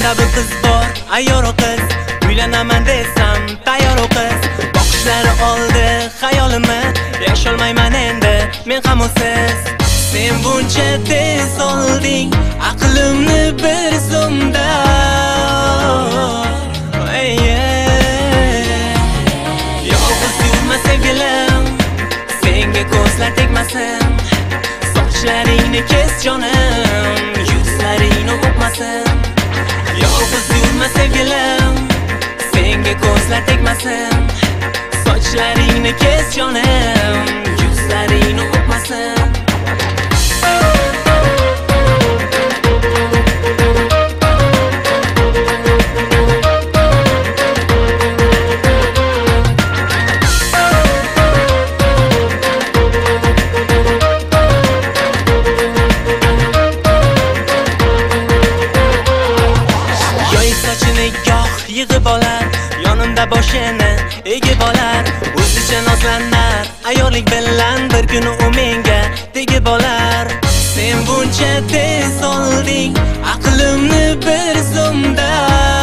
Yonimda bir qiz bor, ayyor o qiz. Uylanaman desam, tayyor o qiz. Boqishlari oldi xayolimni, yasholmayman endi men ham usiz. Sen buncha tez olding aqlimni bir zumda. Yolg'iz yurma sevgilim, senga ko'zlar tegmasin. Sochlaringni kes jonim, yuzlaringni o'pmasin. Yolg'iz yurma sevgilim, senga ko'zlar tegmasin. Sochlaringni kes jonim, yuzlaringni o'pmasin. Sochini goh yig'ib olar, yonimda boshini egib olar. O'zicha nozlanar, ayyorlik bilan bir kuni u menga tegib olar. Sen buncha tez olding aqlimni bir zumda.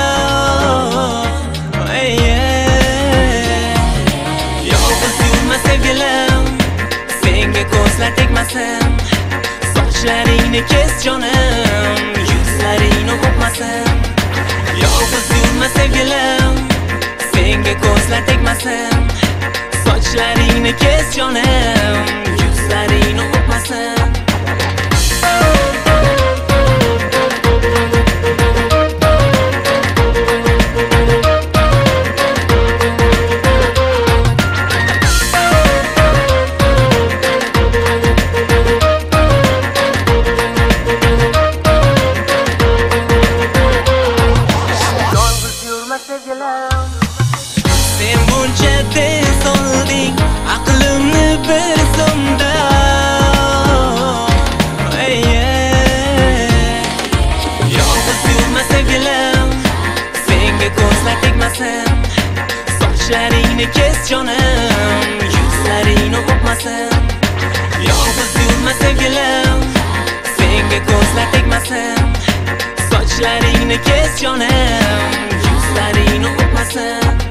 Yolg'iz yurma sevgilim, senga ko'zlar tegmasin. Sochlaringni kes jonim, yuzlaringni o'pmasin. Yolg'iz yurma sevgilim, senga ko'zlar tegmasin. Sochlaringni kes jonim, yuzlaringni o'pmasin. Sen buncha tez olding aqlimni bir zumda. Yolg'iz yurma sevgilim, senga ko'zlar tegmasin. Sochlaringni kes jonim, yuzlaringni o'pmasin. Yolg'iz yurma sevgilim, senga ko'zlar tegmasin. Sochlaringni kes jonim, yuzlaringni o'pmasin.